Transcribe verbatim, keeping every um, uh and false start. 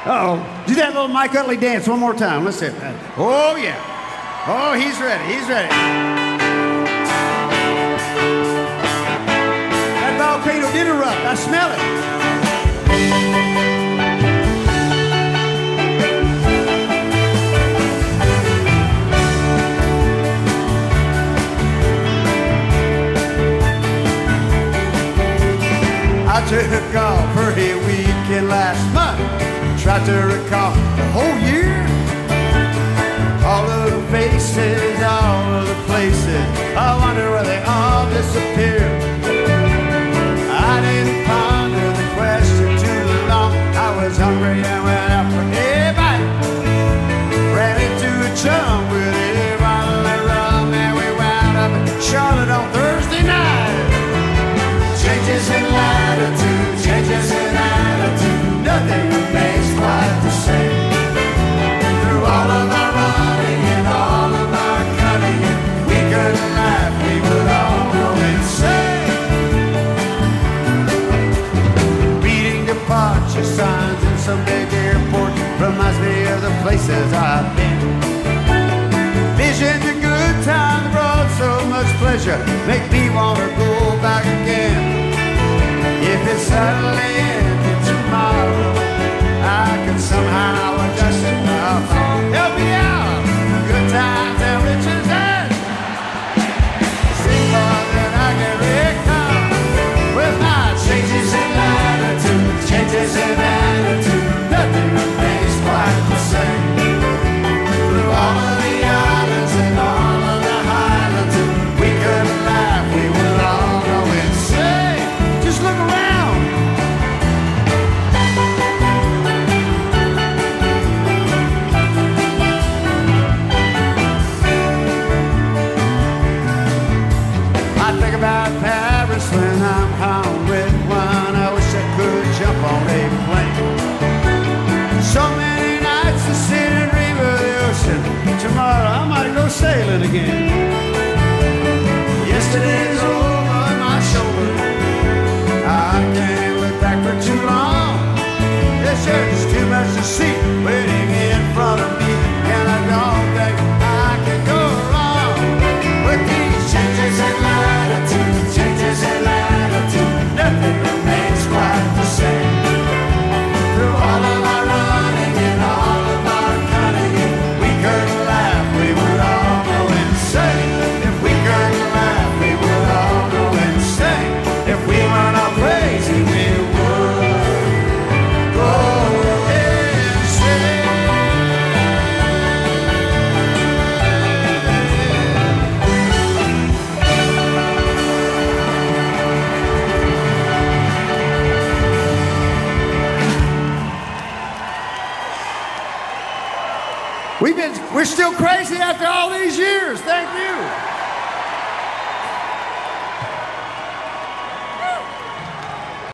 Uh-oh. Do that little Mike Utley dance one more time. Let's see it. Oh, yeah. Oh, he's ready. He's ready. That volcano did erupt. I smell it. I took off for a weekend last month. Tried to recall the whole year. All of the faces, all of the places, I wonder where they all disappeared. I didn't ponder the question too long. I was hungry and went out for a bite. Ran into a chum with a bottle of rum, and we wound up in Charlotte on Thursday night. Changes in latitude, changes in attitude, nothing remains quite the same. Through all of our running and all of our cutting, we couldn't laugh, we would all go insane. Reading departure signs in some big airport reminds me of the places I've been. Visions of good times brought so much pleasure, make me want to go back again. If it suddenly ended tomorrow, I could somehow adjust it now. Help me out, good times and riches and sing more than I can recall. With my changes in latitude, changes in attitude, nothing remains quite the same. Through all of the islands and all of the highlands, we couldn't laugh, we would all go insane. Just look around. About Paris when I'm home with one. I wish I could jump on a plane. So many nights to sit and dream of the ocean. Tomorrow I might go sailing again. Yesterday's over my shoulder. I can't look back for too long. There's just too much to see waiting in front of me, and I don't think I can go wrong with these changes in latitude, changes in latitude, nothing remains quite the same. Through all of our running and all of our cutting, we couldn't laugh, we would all go insane. If we couldn't laugh, we would all go insane. If we weren't all crazy, we would go insane. We've been, we're still crazy after all these years. Thank you.